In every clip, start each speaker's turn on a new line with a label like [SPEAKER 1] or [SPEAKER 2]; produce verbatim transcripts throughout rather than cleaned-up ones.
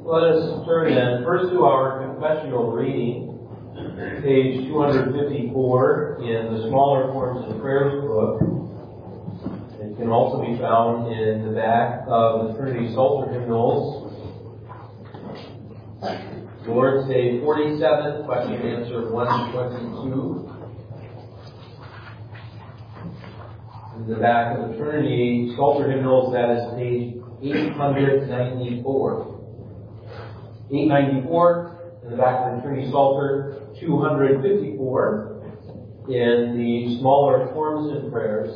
[SPEAKER 1] Let us turn then first to our confessional reading, page two hundred fifty-four in the Smaller Forms of Prayers book. It can also be found in the back of the Trinity Psalter hymnals. Lord's Day forty-seven, question and answer one twenty-two. In the back of the Trinity Psalter hymnals, that is page eight ninety-four. eight ninety-four, in the back of the Trinity Psalter, two hundred fifty-four, in the Smaller Forms and Prayers.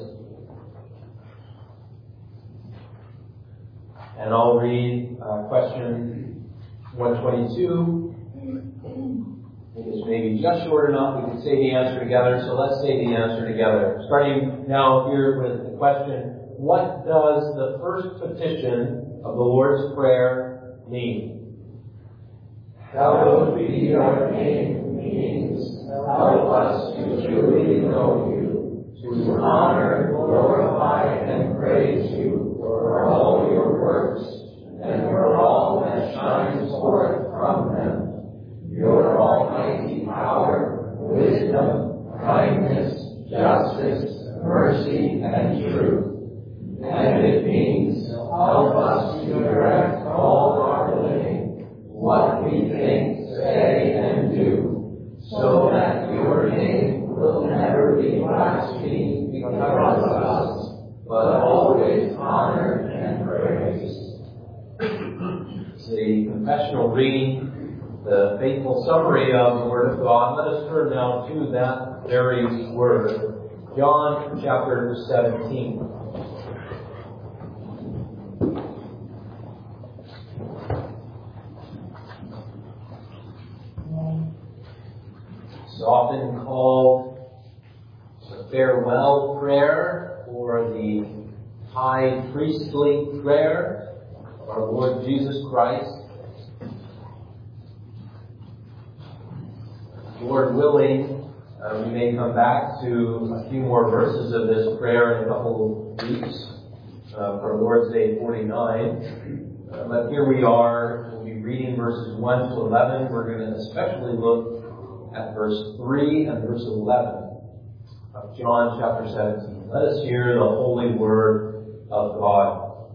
[SPEAKER 1] And I'll read uh, question one twenty-two. I think it's maybe just short enough. We can say the answer together, so let's say the answer together. Starting now here with the question, what does the first petition of the Lord's Prayer mean?
[SPEAKER 2] Hallowed be your name means, help us to truly know you, to honor, glorify, and praise you for all your works, and for all that shines forth from them. Your almighty power, wisdom, kindness, justice, mercy, and truth. And it means, help us to direct all our living, what we think, say, and do, so that your name will never be blasphemed because of us, but always honored and praised.
[SPEAKER 1] The confessional reading, the faithful summary of the Word of God. Let us turn now to that very Word. John chapter seventeen. It's often called the farewell prayer or the high priestly prayer of our Lord Jesus Christ. Lord willing, uh, we may come back to a few more verses of this prayer in a couple of weeks uh, for Lord's Day forty-nine. Uh, but here we are, we'll be reading verses one to eleven. We're going to especially look at verse three and verse eleven of John chapter seventeen. Let us hear the holy word of God.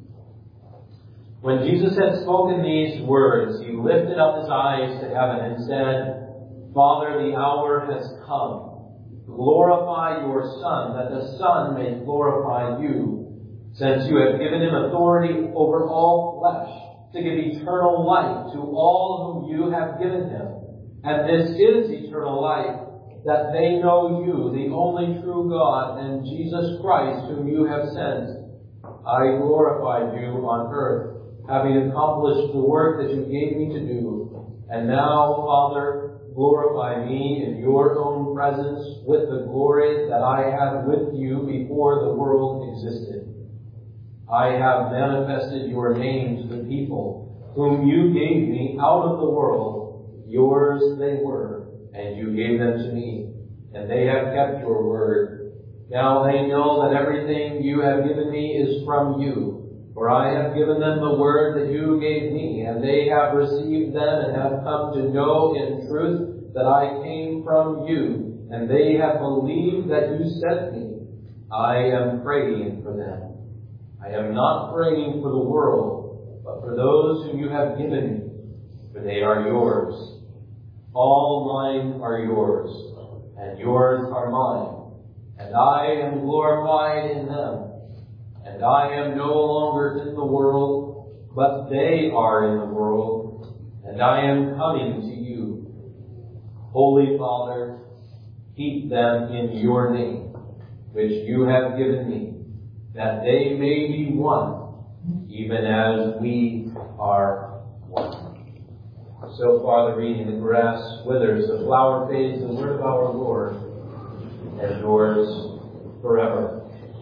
[SPEAKER 1] When Jesus had spoken these words, he lifted up his eyes to heaven and said, Father, the hour has come. Glorify your Son, that the Son may glorify you, since you have given him authority over all flesh, to give eternal life to all whom you have given him. And this is eternal life, that they know you, the only true God, and Jesus Christ, whom you have sent. I glorified you on earth, having accomplished the work that you gave me to do. And now, Father, glorify me in your own presence with the glory that I had with you before the world existed. I have manifested your name to the people, whom you gave me out of the world. Yours they were, and you gave them to me, and they have kept your word. Now they know that everything you have given me is from you. For I have given them the word that you gave me, and they have received them and have come to know in truth that I came from you, and they have believed that you sent me. I am praying for them. I am not praying for the world, but for those whom you have given me, for they are yours. All mine are yours, and yours are mine, and I am glorified in them. And I am no longer in the world, but they are in the world, and I am coming to you. Holy Father, keep them in your name, which you have given me, that they may be one, even as we are one. So far the reading, the grass withers, the flower fades, the word of our Lord endures forever.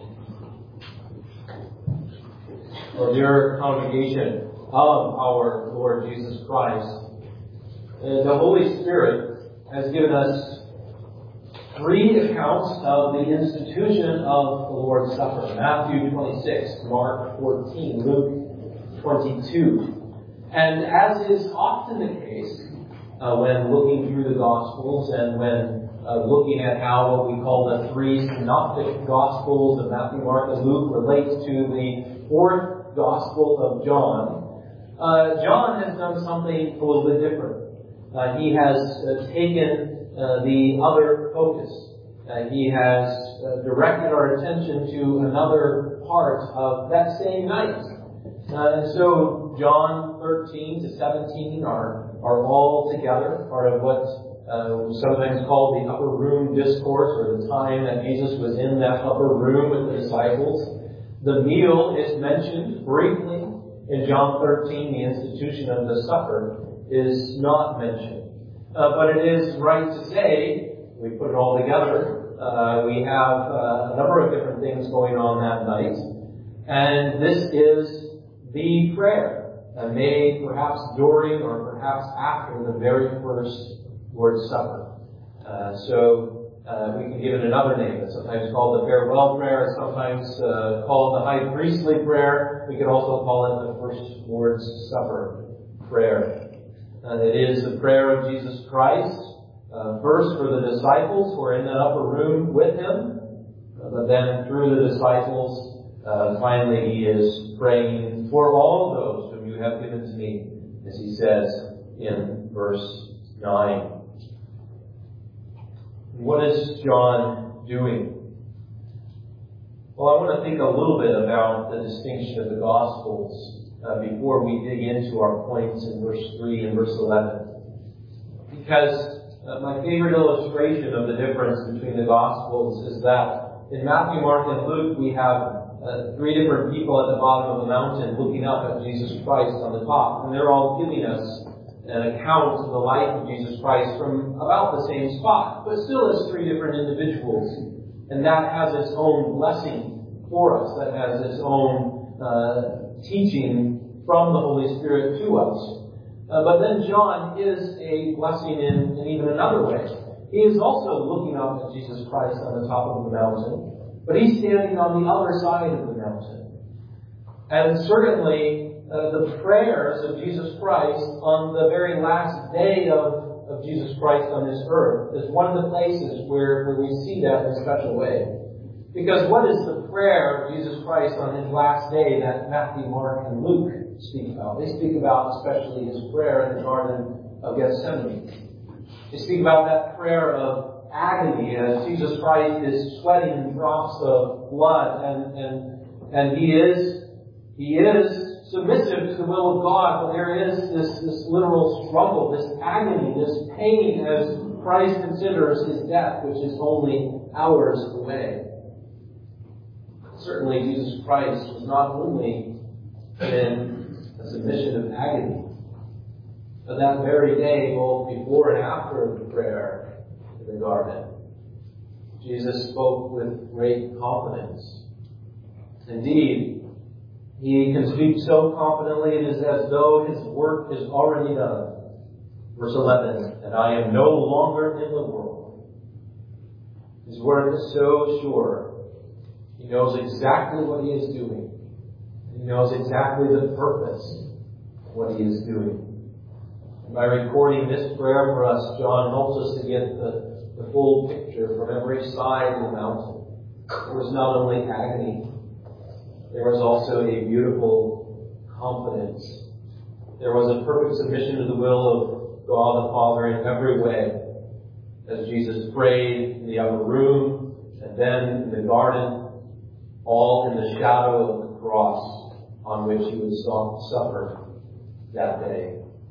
[SPEAKER 1] For dear congregation of our Lord Jesus Christ, the Holy Spirit has given us three accounts of the institution of the Lord's Supper. Matthew twenty-six, Mark fourteen, Luke twenty-two. And as is often the case, uh, when looking through the Gospels and when uh, looking at how what we call the three synoptic Gospels of Matthew, Mark, and Luke relate to the fourth Gospel of John, uh, John has done something a little bit different. Uh, he has uh, taken uh, the other focus. Uh, he has uh, directed our attention to another part of that same night. Uh, and so John thirteen to seventeen are, are all together, part of what uh, was sometimes called the upper room discourse, or the time that Jesus was in that upper room with the disciples. The meal is mentioned briefly in John thirteen. The institution of the supper is not mentioned. Uh, but it is right to say, we put it all together, uh, we have uh, a number of different things going on that night. And this is the prayer, uh, made perhaps during or perhaps after the very first Lord's Supper. Uh, so uh, we can give it another name. It's sometimes called the farewell prayer. It's sometimes uh, called the high priestly prayer. We could also call it the first Lord's Supper prayer. And it is the prayer of Jesus Christ, uh, first for the disciples who are in that upper room with him, uh, but then through the disciples, Uh, finally, he is praying for all those whom you have given to me, as he says in verse nine. What is John doing? Well, I want to think a little bit about the distinction of the Gospels uh, before we dig into our points in verse three and verse eleven. Because uh, my favorite illustration of the difference between the Gospels is that in Matthew, Mark, and Luke, we have Uh, three different people at the bottom of the mountain looking up at Jesus Christ on the top. And they're all giving us an account of the life of Jesus Christ from about the same spot, but still as three different individuals. And that has its own blessing for us. That has its own uh, teaching from the Holy Spirit to us. Uh, but then John is a blessing in, in even another way. He is also looking up at Jesus Christ on the top of the mountain. But he's standing on the other side of the mountain. And certainly, uh, the prayers of Jesus Christ on the very last day of, of Jesus Christ on this earth is one of the places where, where we see that in a special way. Because what is the prayer of Jesus Christ on his last day that Matthew, Mark, and Luke speak about? They speak about especially his prayer in the Garden of Gethsemane. They speak about that prayer of agony as Jesus Christ is sweating drops of blood, and and and he is he is submissive to the will of God, but there is this this literal struggle, this agony, this pain as Christ considers his death, which is only hours away. Certainly, Jesus Christ was not only in a submission of agony, but that very day, both before and after the prayer in the garden, Jesus spoke with great confidence. Indeed, he can speak so confidently it is as though his work is already done. Verse eleven, and I am no longer in the world. His work is so sure. He knows exactly what he is doing. He knows exactly the purpose of what he is doing. By recording this prayer for us, John helps us to get the, the full picture from every side of the mountain. There was not only agony, there was also a beautiful confidence. There was a perfect submission to the will of God the Father in every way. As Jesus prayed in the upper room, and then in the garden, all in the shadow of the cross on which he would suffer that day.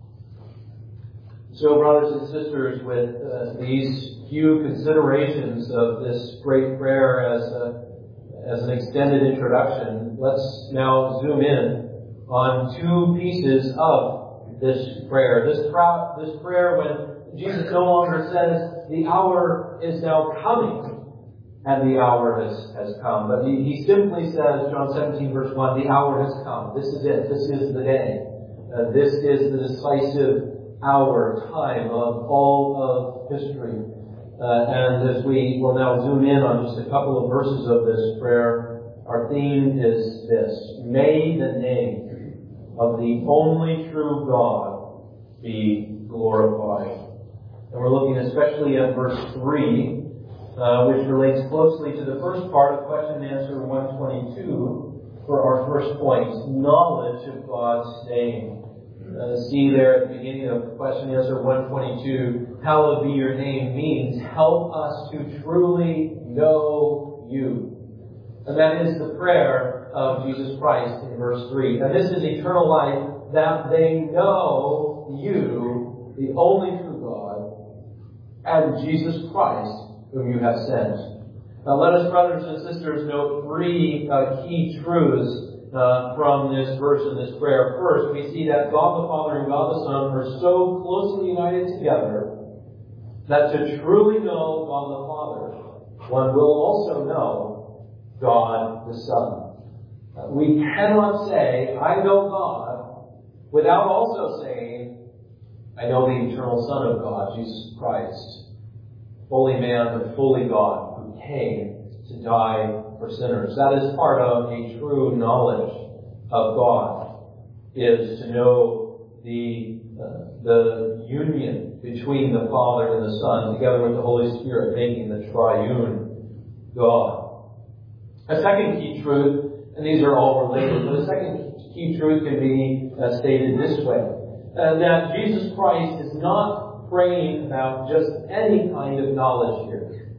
[SPEAKER 1] So, brothers and sisters, with uh, these few considerations of this great prayer as a, as an extended introduction, let's now zoom in on two pieces of this prayer. This, pra- this prayer when Jesus no longer says, the hour is now coming, and the hour has, has come. But he, he simply says, John seventeen, verse one, the hour has come. This is it. This is the day. Uh, this is the decisive hour, time of all of history. Uh, and as we will now zoom in on just a couple of verses of this prayer, our theme is this: may the name of the only true God be glorified. And we're looking especially at verse three, uh, which relates closely to the first part of question and answer one twenty-two for our first point, knowledge of God's name. Uh, see there at the beginning of question and answer one twenty-two, hallowed be your name means help us to truly know you. And that is the prayer of Jesus Christ in verse three. And this is eternal life, that they know you, the only true God, and Jesus Christ, whom you have sent. Now let us, brothers and sisters, note three uh, key truths uh, from this verse and this prayer. First, we see that God the Father and God the Son are so closely united together that to truly know God the Father, one will also know God the Son. Uh, we cannot say, I know God, without also saying, I know the eternal Son of God, Jesus Christ, fully man but fully God, who came to die for sinners. That is part of a true knowledge of God, is to know the uh, the union between the Father and the Son, together with the Holy Spirit, making the triune God. A second key truth, and these are all related, but a second key truth can be uh, stated this way. Uh, that Jesus Christ is not praying about just any kind of knowledge here.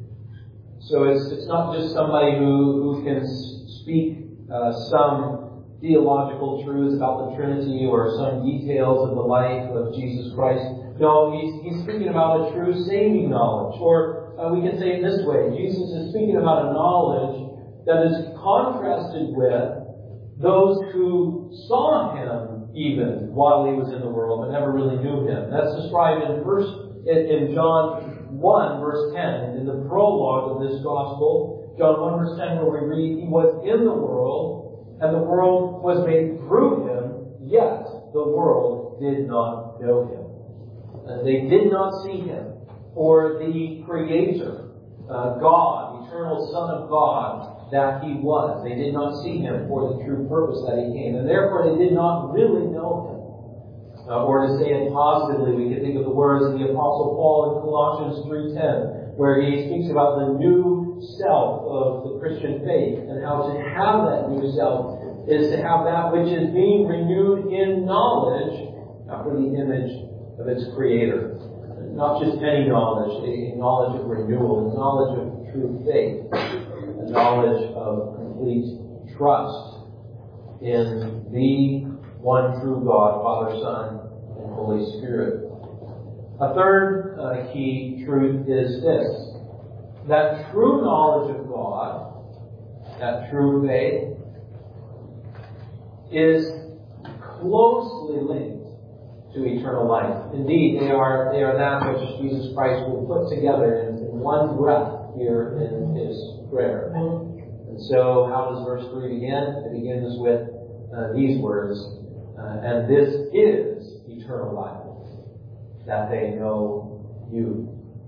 [SPEAKER 1] So it's it's not just somebody who, who can speak uh, some theological truths about the Trinity or some details of the life of Jesus Christ. No, he's, he's speaking about a true saving knowledge. Or uh, we can say it this way. Jesus is speaking about a knowledge that is contrasted with those who saw him even while he was in the world but never really knew him. That's described in verse in, in John one, verse ten, in the prologue of this gospel. John one, verse ten, where we read, he was in the world, and the world was made through him, yet the world did not know him. And they did not see him, or the Creator, uh, God, eternal Son of God, that he was. They did not see him for the true purpose that he came. And therefore they did not really know him. Uh, or to say it positively, we can think of the words of the Apostle Paul in Colossians three ten, where he speaks about the new self of the Christian faith, and how to have that new self is to have that which is being renewed in knowledge after the image of its Creator. Not just any knowledge, a knowledge of renewal, a knowledge of true faith, a knowledge of complete trust in the one true God, Father, Son, and Holy Spirit. A third uh, key truth is this, that true knowledge of God, that true faith, is closely linked to eternal life. Indeed, they are they are that which Jesus Christ will put together in, in one breath here in his prayer. And so, how does verse three begin? It begins with uh, these words, uh, and this is eternal life, that they know you.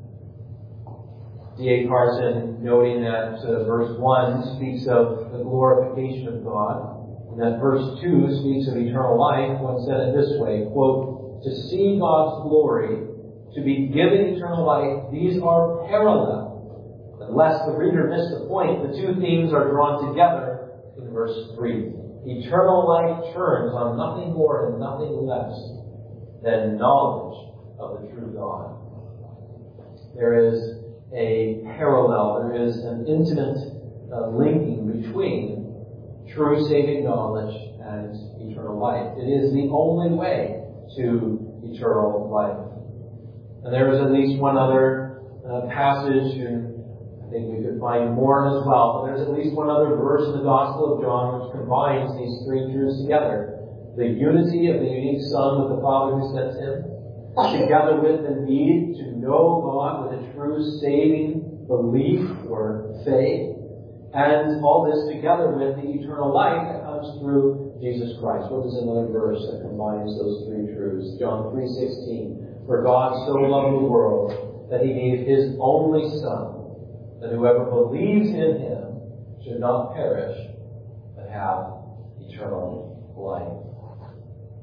[SPEAKER 1] D A Carson, noting that uh, verse one speaks of the glorification of God, and that verse two speaks of eternal life, one said it this way, quote, to see God's glory, to be given eternal life, these are parallel. Unless the reader missed the point, the two themes are drawn together in verse three. Eternal life turns on nothing more and nothing less than knowledge of the true God. There is a parallel, there is an intimate uh, linking between true saving knowledge and eternal life. It is the only way to eternal life. And there is at least one other uh, passage, and I think we could find more as well, but there's at least one other verse in the Gospel of John which combines these three truths together. The unity of the unique Son with the Father who sent him, together with the need to know God with a true saving belief or faith, and all this together with the eternal life that comes through Jesus Christ. What is another verse that combines those three truths? John three sixteen. For God so loved the world that he gave his only Son, that whoever believes in him should not perish, but have eternal life.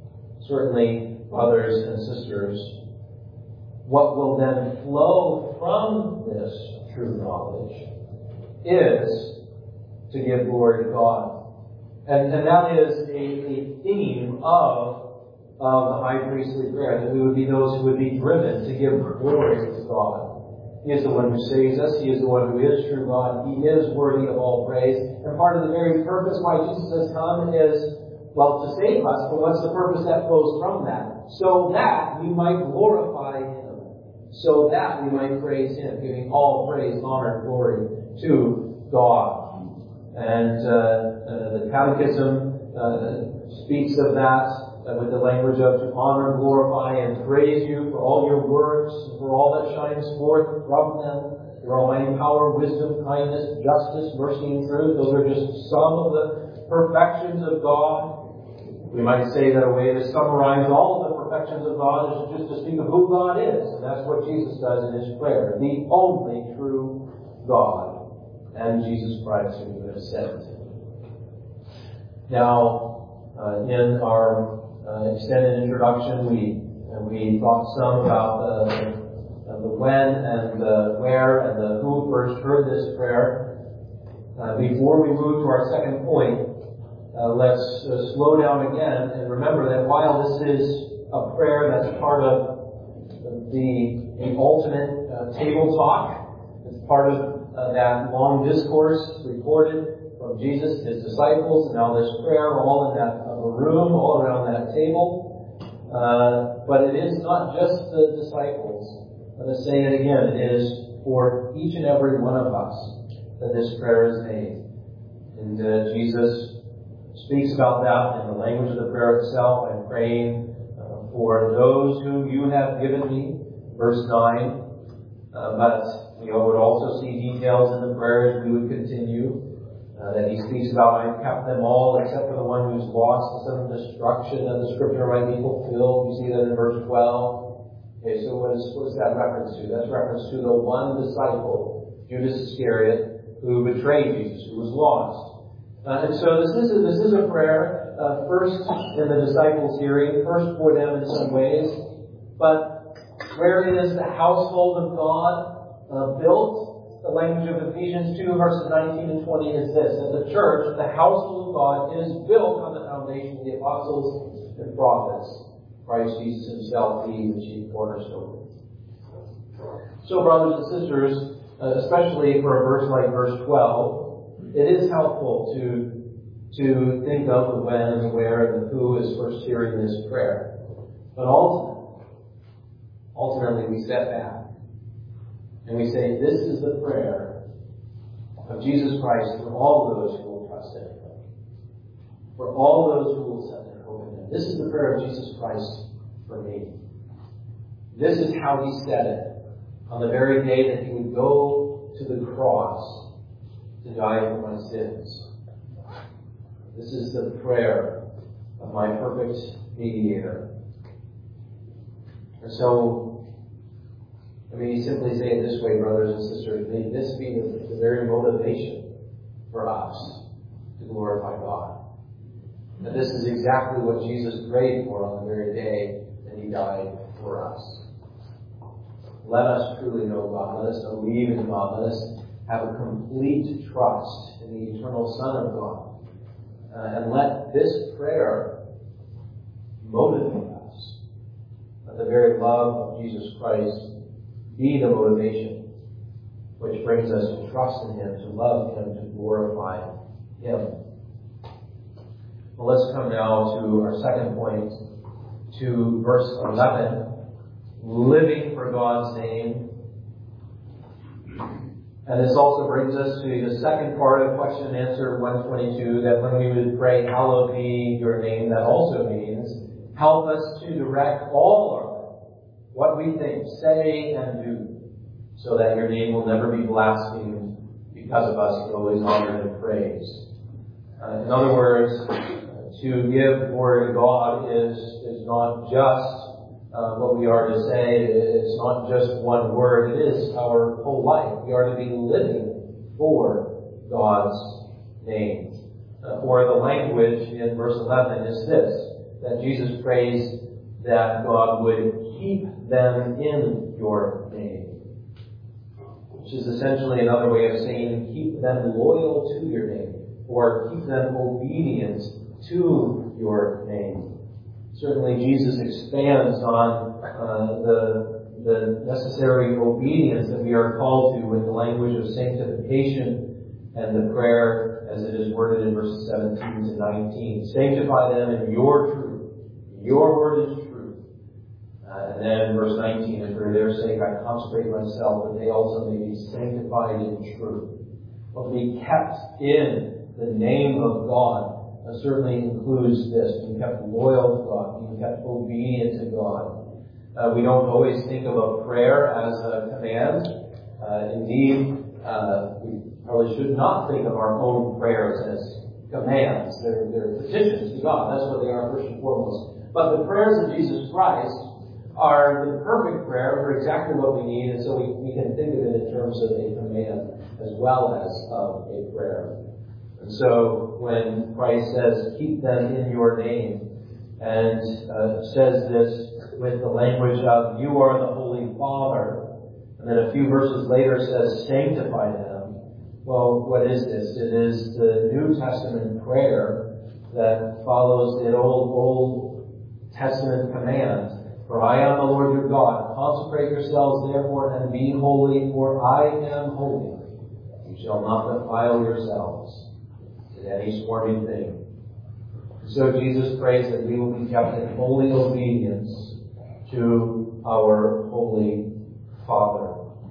[SPEAKER 1] certainly brothers and sisters, what will then flow from this true knowledge is to give glory to God. And, and that is a, a theme of, of the high priestly prayer, that we would be those who would be driven to give glory to God. He is the one who saves us. He is the one who is true God. He is worthy of all praise. And part of the very purpose why Jesus has come is, well, to save us. But what's the purpose that flows from that? So that we might glorify Him. So that we might praise Him, giving all praise, honor, and glory to God. And uh, uh, the Catechism uh, speaks of that uh, with the language of to honor, glorify, and praise you for all your works, for all that shines forth from them, your almighty power, wisdom, kindness, justice, mercy, and truth. Those are just some of the perfections of God. We might say that a way to summarize all of the perfections of God is just to speak of who God is. And that's what Jesus does in His prayer. The only true God and Jesus Christ whom you have sent. Now, uh, in our uh, extended introduction, we uh, we thought some about the, uh, the when and the where and the who first heard this prayer. Uh, before we move to our second point, Uh, let's uh, slow down again and remember that while this is a prayer that's part of the, the ultimate uh, table talk, it's part of uh, that long discourse recorded from Jesus, His disciples, and now this prayer all in that uh, room, all around that table. Uh, but it is not just the disciples. Let us say it again. It is for each and every one of us that this prayer is made. And uh, Jesus speaks about that in the language of the prayer itself. I'm praying uh, for those whom you have given me, verse nine. Uh, but we would also see details in the prayer as we would continue. Uh, that he speaks about, I've kept them all except for the one who's lost, the son of destruction, that the scripture might be fulfilled. You see that in verse twelve. Okay, so what is, what is that reference to? That's reference to the one disciple, Judas Iscariot, who betrayed Jesus, who was lost. Uh, and so this is a, this is a prayer, uh, first in the disciples' hearing, first for them in some ways. But where is the household of God uh, built? The language of Ephesians two, verses nineteen and twenty is this: that the church, the household of God, is built on the foundation of the apostles and prophets, Christ Jesus Himself being the chief cornerstone. So, brothers and sisters, uh, especially for a verse like verse twelve, it is helpful to to think of the when and the where and the who is first hearing this prayer. But ultimately, ultimately we step back and we say, this is the prayer of Jesus Christ for all those who will trust in Him. For all those who will set their hope in Him. This is the prayer of Jesus Christ for me. This is how He said it on the very day that He would go to the cross to die for my sins. This is the prayer of my perfect mediator. And so, let me simply say it this way, brothers and sisters. May this be the, the very motivation for us to glorify God. And this is exactly what Jesus prayed for on the very day that He died for us. Let us truly know God. Let us believe in God. Let us have a complete trust in the eternal Son of God. Uh, and let this prayer motivate us. Let the very love of Jesus Christ be the motivation which brings us to trust in Him, to love Him, to glorify Him. Well, let's come now to our second point, to verse eleven. Living for God's name. And this also brings us to the second part of question and answer one twenty-two, that when we would pray, hallowed be your name, that also means, help us to direct all our what we think, say, and do, so that your name will never be blasphemed because of us, but always honored and praised. Uh, in other words, to give glory to God is, is not just Uh, what we are to say. It's not just one word. It is our whole life. We are to be living for God's name. Uh, or the language in verse eleven is this: that Jesus prays that God would keep them in your name, which is essentially another way of saying keep them loyal to your name, or keep them obedient to your name. Certainly Jesus expands on uh, the, the necessary obedience that we are called to with the language of sanctification and the prayer as it is worded in verses seventeen to nineteen. Sanctify them in your truth. Your word is truth. Uh, and then verse nineteen, and for their sake I consecrate myself, that they also may be sanctified in truth. Well, to be kept in the name of God uh, certainly includes this, being kept loyal to God, being kept obedient to God. Uh, we don't always think of a prayer as a command. Uh, indeed, uh, we probably should not think of our own prayers as commands. They're, they're petitions to God. That's what they are first and foremost. But the prayers of Jesus Christ are the perfect prayer for exactly what we need, and so we, we can think of it in terms of a command as well as of a prayer. And so when Christ says, keep them in your name, and uh, says this with the language of, you are the Holy Father, and then a few verses later says, sanctify them. Well, what is this? It is the New Testament prayer that follows the old, Old Testament command. For I am the Lord your God. Consecrate yourselves therefore and be holy, for I am holy. You shall not defile yourselves in any swarming thing. So Jesus prays that we will be kept in holy obedience to our Holy Father.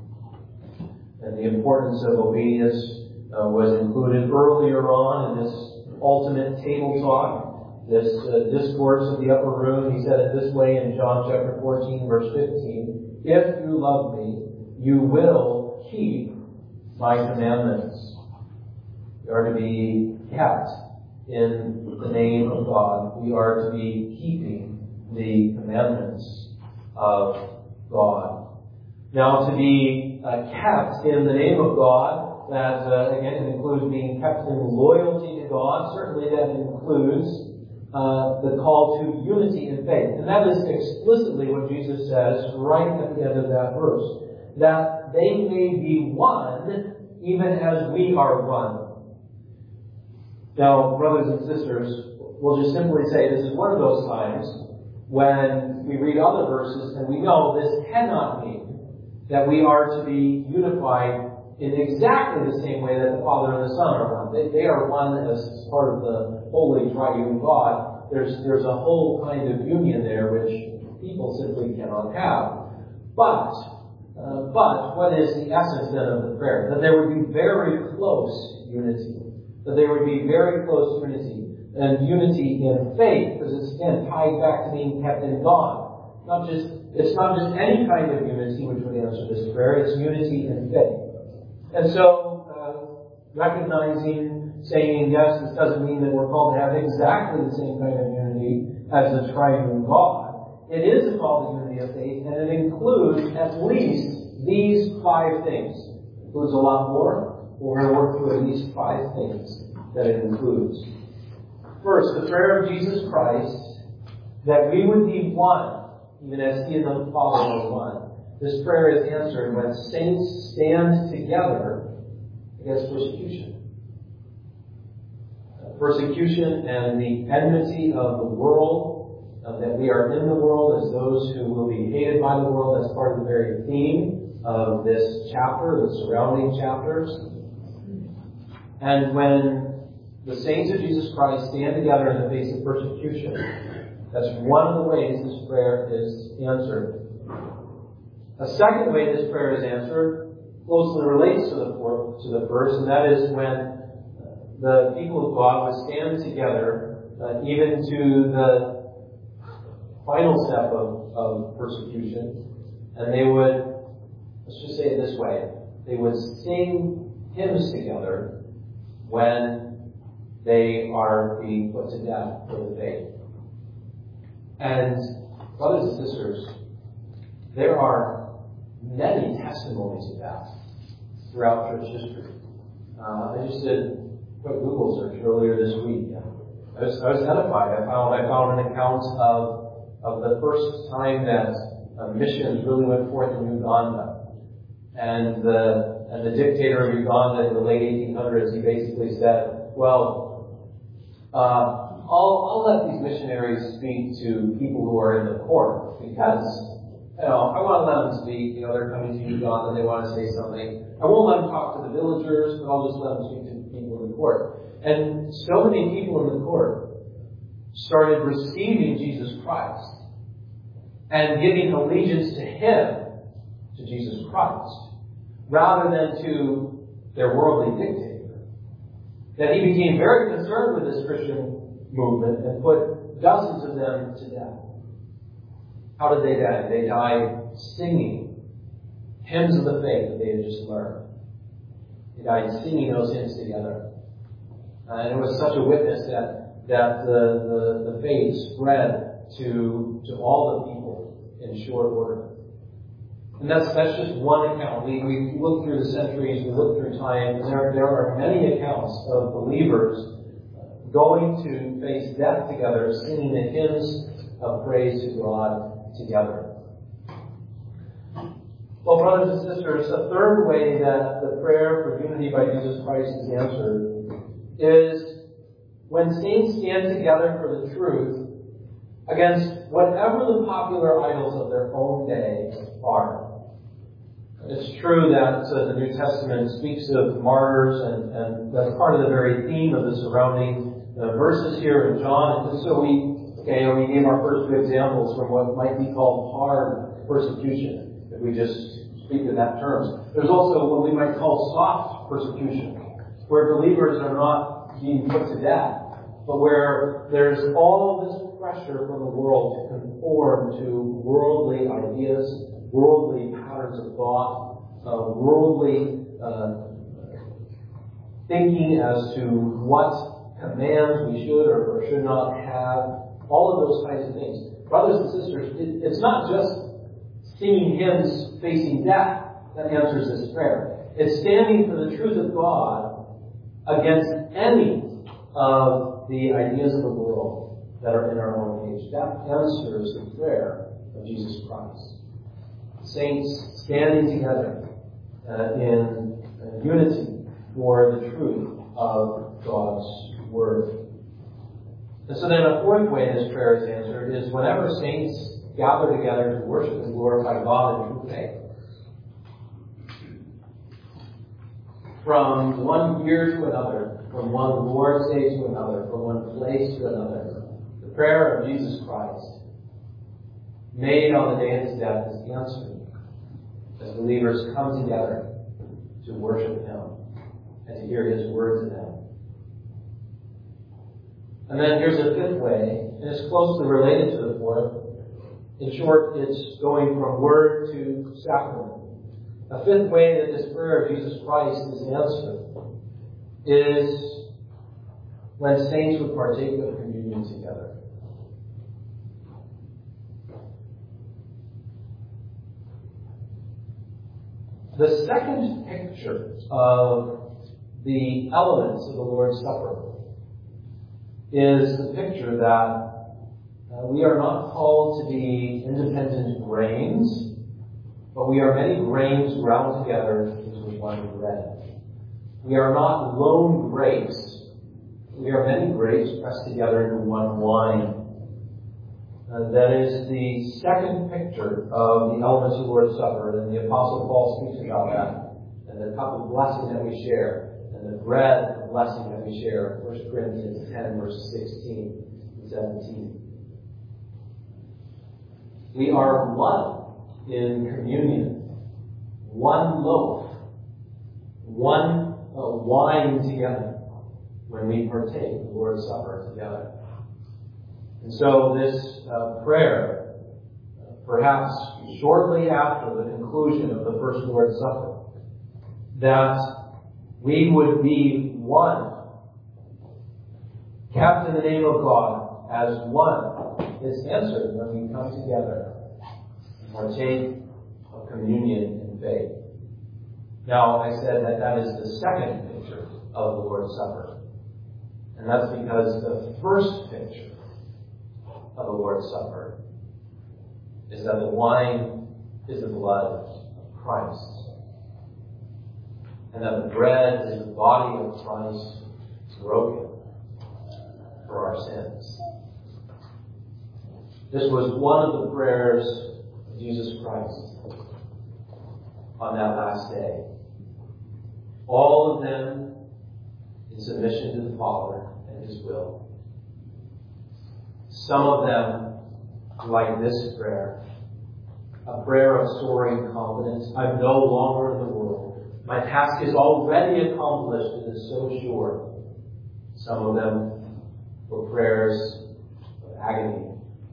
[SPEAKER 1] And the importance of obedience uh, was included earlier on in this ultimate table talk, this uh, discourse of the upper room. He said it this way in John chapter fourteen, verse fifteen, if you love me, you will keep my commandments. We are to be kept in the name of God. We are to be keeping the commandments of God. Now, to be uh, kept in the name of God, that uh, again includes being kept in loyalty to God. Certainly that includes uh, the call to unity in faith. And that is explicitly what Jesus says right at the end of that verse. That they may be one, even as we are one. Now, brothers and sisters, we'll just simply say this is one of those times when we read other verses and we know this cannot mean that we are to be unified in exactly the same way that the Father and the Son are one. They, they are one as part of the Holy Triune God. There's, there's a whole kind of union there which people simply cannot have. But, uh, but what is the essence then of the prayer? That there would be very close unity. That there would be very close unity. And unity in faith, because it's again tied back to being kept in God. Not just It's not just any kind of unity which would answer this prayer, it's unity in faith. And so, uh, recognizing, saying, yes, this doesn't mean that we're called to have exactly the same kind of unity as the triune God. It is a call to unity of faith, and it includes at least these five things. It includes a lot more, but we're going to work through at least five things that it includes. First, the prayer of Jesus Christ, that we would be one, even as he and the Father are one. This prayer is answered when saints stand together against persecution. Uh, persecution and the enmity of the world, uh, that we are in the world as those who will be hated by the world. That's part of the very theme of this chapter, the surrounding chapters. And when the saints of Jesus Christ stand together in the face of persecution, that's one of the ways this prayer is answered. A second way this prayer is answered closely relates to the, to the first, and that is when the people of God would stand together uh, even to the final step of, of persecution, and they would, let's just say it this way, they would sing hymns together when they are being put to death for the faith. And, brothers and sisters, there are many testimonies of that throughout church history. Uh, I just did a quick Google search earlier this week. I was, I was edified. I found, I found an account of, of the first time that uh, missions really went forth in Uganda. And the, and the dictator of Uganda in the late eighteen hundreds, he basically said, well, uh, I'll, I'll let these missionaries speak to people who are in the court because, you know, I want to let them speak. You know, they're coming to Uganda, they want to say something. I won't let them talk to the villagers, but I'll just let them speak to people in the court. And so many people in the court started receiving Jesus Christ and giving allegiance to Him, to Jesus Christ, rather than to their worldly dictator, that he became very concerned with this Christian movement and put dozens of them to death. How did they die? They died singing hymns of the faith that they had just learned. They died singing those hymns together. Uh, and it was such a witness that, that the, the, the faith spread to, to all the people in short order. And that's, that's just one account. We, we look through the centuries, we look through time, and there, there are many accounts of believers going to face death together, singing the hymns of praise to God together. Well, brothers and sisters, a third way that the prayer for unity by Jesus Christ is answered is when saints stand together for the truth against whatever the popular idols of their own day are. It's true that uh, the New Testament speaks of martyrs, and, and that's part of the very theme of the surrounding uh, verses here in John. And just so we, okay, we gave our first two examples from what might be called hard persecution, if we just speak in that terms. There's also what we might call soft persecution, where believers are not being put to death, but where there's all this pressure from the world to conform to worldly ideas, worldly patterns of thought, uh, worldly uh, thinking as to what commands we should or, or should not have, all of those kinds of things. Brothers and sisters, it, it's not just singing hymns facing death that answers this prayer. It's standing for the truth of God against any of the ideas of the world that are in our own age. That answers the prayer of Jesus Christ. Saints standing together uh, in uh, unity for the truth of God's Word. And so then a fourth way this prayer is answered is whenever saints gather together to worship and glorify God in true faith. From one year to another, from one Lord's Day to another, from one place to another, the prayer of Jesus Christ, made on the day of his death, is answered as believers come together to worship Him and to hear His word to them. And then here's a fifth way, and it's closely related to the fourth. In short, it's going from word to sacrament. A fifth way that this prayer of Jesus Christ is answered is when saints would partake of communion together. The second picture of the elements of the Lord's Supper is the picture that uh, we are not called to be independent grains, but we are many grains ground together into one bread. We are not lone grapes. We are many grapes pressed together into one wine. Uh, that is the second picture of the elements of the Lord's Supper, and the Apostle Paul speaks about that, and the cup of blessing that we share, and the bread of blessing that we share, First Corinthians ten, verses sixteen and seventeen. We are one in communion, one loaf, one uh, wine together when we partake the Lord's Supper together. And so this uh, prayer, uh, perhaps shortly after the conclusion of the first Lord's Supper, that we would be one, kept in the name of God as one, is answered when we come together and partake of communion in faith. Now, I said that that is the second picture of the Lord's Supper. And that's because the first picture of the Lord's Supper is that the wine is the blood of Christ, and that the bread is the body of Christ broken for our sins. This was one of the prayers of Jesus Christ on that last day. All of them in submission to the Father and His will. Some of them, like this prayer, a prayer of soaring confidence. I'm no longer in the world. My task is already accomplished. It is so sure. Some of them were prayers of agony.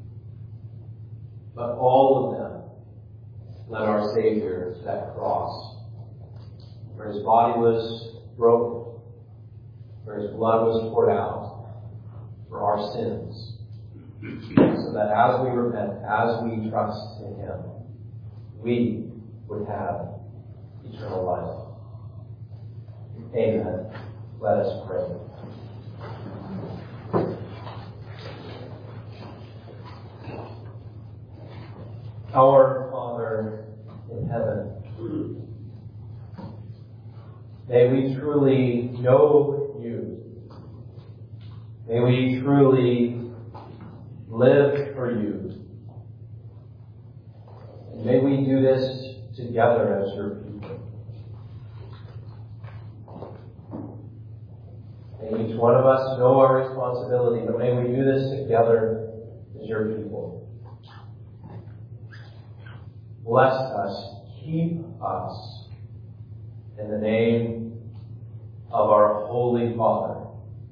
[SPEAKER 1] But all of them led our Savior to that cross, where His body was broken, where His blood was poured out for our sins, so that as we repent, as we trust in Him, we would have eternal life. Amen. Let us pray. Our Father in heaven, may we truly know You. May we truly live for You. And may we do this together as Your people. May each one of us know our responsibility, but may we do this together as Your people. Bless us, keep us, in the name of our Holy Father,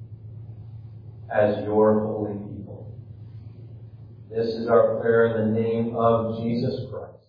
[SPEAKER 1] as Your holy people. This is our prayer in the name of Jesus Christ.